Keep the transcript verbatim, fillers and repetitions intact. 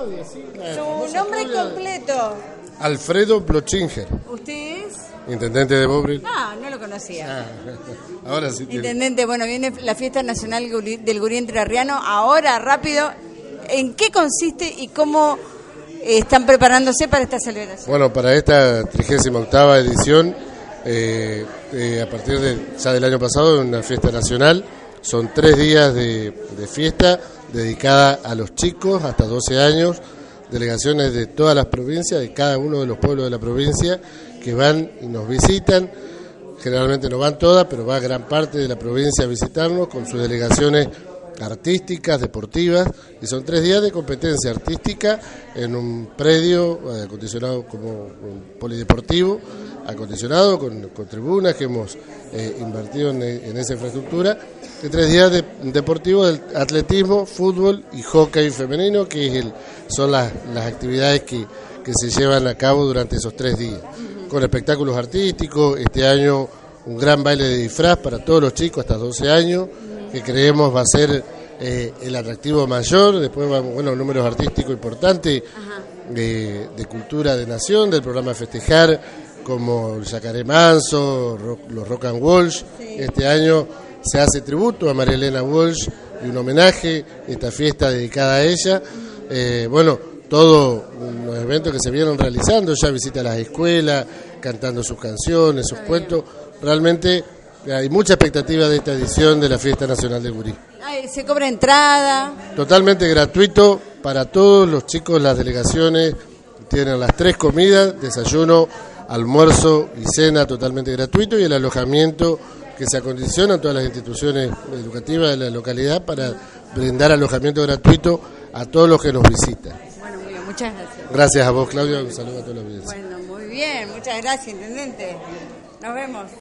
Claudia, sí. Su nombre Claudia. completo. Alfredo Blochinger. ¿Usted es? Intendente de Bobril. Ah, no lo conocía. Ah, ahora sí. Tiene. Intendente, bueno, viene la fiesta nacional del Gurí Entrerriano. Ahora, rápido, ¿en qué consiste y cómo están preparándose para esta celebración? Bueno, para esta trigésima octava edición, eh, eh, a partir de ya del año pasado, una fiesta nacional, son tres días de, de fiesta dedicada a los chicos hasta doce años, delegaciones de todas las provincias, de cada uno de los pueblos de la provincia, que van y nos visitan. Generalmente no van todas, pero va gran parte de la provincia a visitarnos con sus delegaciones artísticas, deportivas, y son tres días de competencia artística en un predio acondicionado como un polideportivo, acondicionado con, con tribunas que hemos eh, invertido en, en esa infraestructura, de tres días de, deportivos del atletismo, fútbol y hockey femenino, que es el, son las, las actividades que, que se llevan a cabo durante esos tres días, con espectáculos artísticos. Este año un gran baile de disfraz para todos los chicos hasta doce años, que creemos va a ser eh, el atractivo mayor. Después vamos, bueno, números artísticos importantes de, de cultura de nación, del programa Festejar, como el Yacaré Manso, rock, los Rock and Walsh. Sí. Este año se hace tributo a María Elena Walsh y un homenaje, esta fiesta dedicada a ella. Eh, bueno, todos los eventos que se vieron realizando, ya visita a las escuelas, cantando sus canciones, sus cuentos. Realmente hay mucha expectativa de esta edición de la Fiesta Nacional del Gurí. ¿Se cobra entrada? Totalmente gratuito para todos los chicos. Las delegaciones tienen las tres comidas, desayuno, almuerzo y cena totalmente gratuito, y el alojamiento que se acondiciona en todas las instituciones educativas de la localidad para brindar alojamiento gratuito a todos los que nos visitan. Bueno, muy bien, muchas gracias. Gracias a vos, Claudia, un saludo a todos los audiencia. Bueno, muy bien, muchas gracias, intendente. Nos vemos.